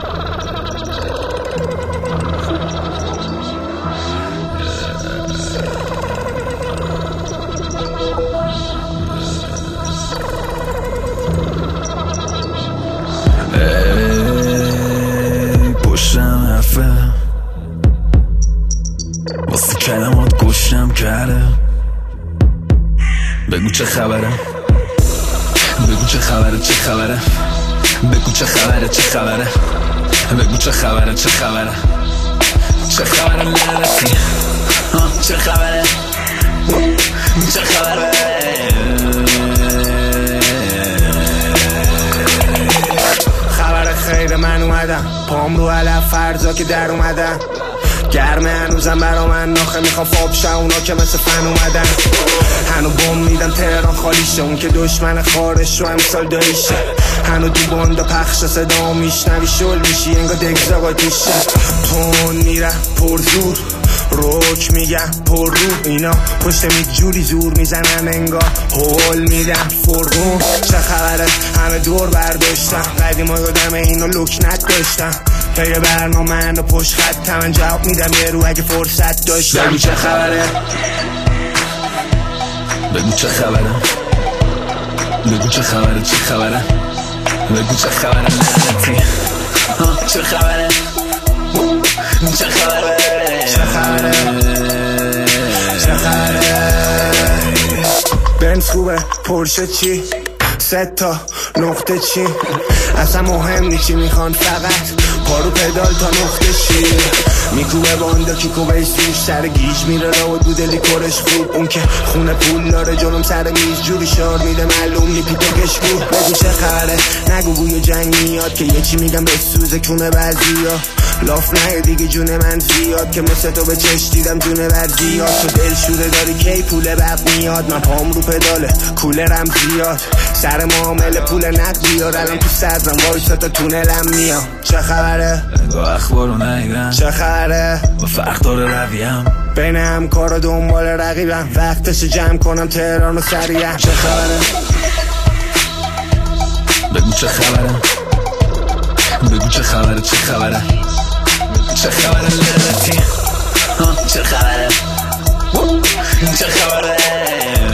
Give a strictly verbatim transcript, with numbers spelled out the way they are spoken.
پشتم حرفه واسه کلمات گوشم کرده. بگو چه خبره، بگو چه خبره، چه خبره، بگو چه خبره، چه خبره، بگو چه خبره، چه خبره، چه خبره لعنتی، چه خبره، چه خبره. خبر خیر من اومدم، پام رو علف فرضا که در اومدم، گرمه هنوزم برا من ناخه میخوام فاب شه اونا که مثل فن اومدن. هنو بوم میدم تهران خالی شه، اون که دشمن خارش رو امسال داییشه. هنو دو باندا پخش صدا میشنوی شل میشی انگا دگزاگا دیشه. تون میره پر زور روک میگم پر رو، اینا پشت میک جوری زور میزنن انگار هول میدم فرگون. چه خبره همه دور برداشتم، قدیما یادم اینو لکنت داشتم. پی برنامه من رو پشت خط من جواب میدم یه رو اگه فرصت داشتم. بگو چه خبره، بگو چه خبره، بگو چه خبره، چه خبره، بگو چه خبره لعنتی، چه خبره، چه خبره، چه خبره، چه خبره. بنز خوبه پرشه چی، سه تا نقطه چی، اصلا مهم نی چی میخوان، فقط پارو پدال تا نقطه چی. میکوبه باندا کیکو بیش روش سر گیج میره راود بوده لیکورش خوب. اون که خونه پول داره جلوم سر میز جوری شار میده معلوم نی پیپکش بود. بگو چه خبره، نگو گوی جنگ میاد که یه چی میگم به سوزه کونه بعضیا. لاف نه دیگه جون من زیاد که مثل تو به چش دیدم جونه بر زیاد. تو دل شوره داری کی پول بب میاد، من پام رو پداله کولرم زیاد. سر معامله پول نقد بیار الان تو صدرم وایسا تا تونلم میام. چه خبره، بگو اخبارو نیدم، چه خبره، با فرق داره رویم بین همکارا دنبال رقیبم. وقتش جمع کنم تهران و سریعم. چه خبره، بگو چه خبره، بگو چه خبره، چه خبره، چه خبره لعنتی، چه خبره، چه خبره.